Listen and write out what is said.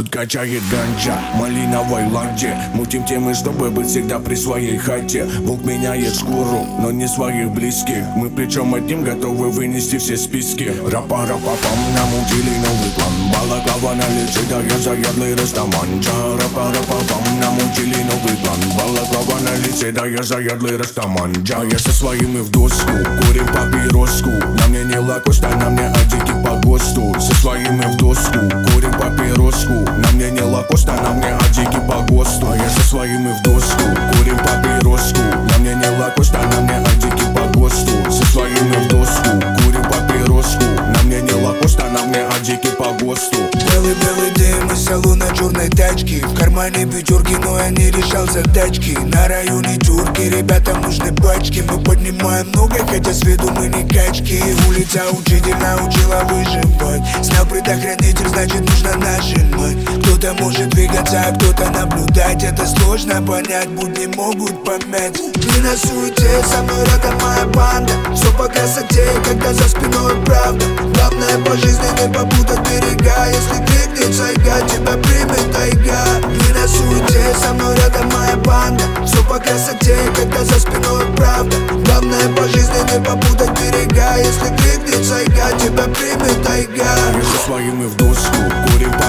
тут качает ганджа, малиновой ладье. Мутим темы, чтобы быть всегда при своей хате. Волк меняет шкуру, но не своих близких. Мы причем одним готовы вынести все списки. Рапа-рапа-пам, намутили новый план. Балаклава на лице, да я заядлый растаманча. Рапа-рапа-пам, намутили новый план. Балаклава на лице, да я заядлый растаманча. Я со своими в доску, курим папироску. На мне не лакоста, на мне адики по ГОСТу. Со своими в доску, курим папироску. На мне не лакоста, на мне адики по ГОСТу. Я со своими в доску, курим папироску. На мне не лакоста, на мне адики по ГОСТу. Со своими в доску, курим папироску. На мне не лакоста, на мне адики по ГОСТу. Белый дым из салона черной тачки. В кармане пятерки, но я не решал задачки. На районе тюрки, ребятам нужны пачки. Мы поднимаем много, хотя с виду мы не качки. Улица учитель научила выживать. Снял предохранитель, значит нужно нажимать. Кто-то может двигаться, а кто-то наблюдать. Это сложно понять, будни могут помять. Не на суете, со мной рядом моя банда. Все по красоте, когда за спиной правда. Главное по жизни не попутать берега. Если крикнет сайга, тебя примет тайга. Не на суете, со мной рядом моя банда. Все по красоте, когда за спиной правда. Главное по жизни не попутать берега. Если крикнет сайга, тебя примет тайга. Я со своими в доску, курим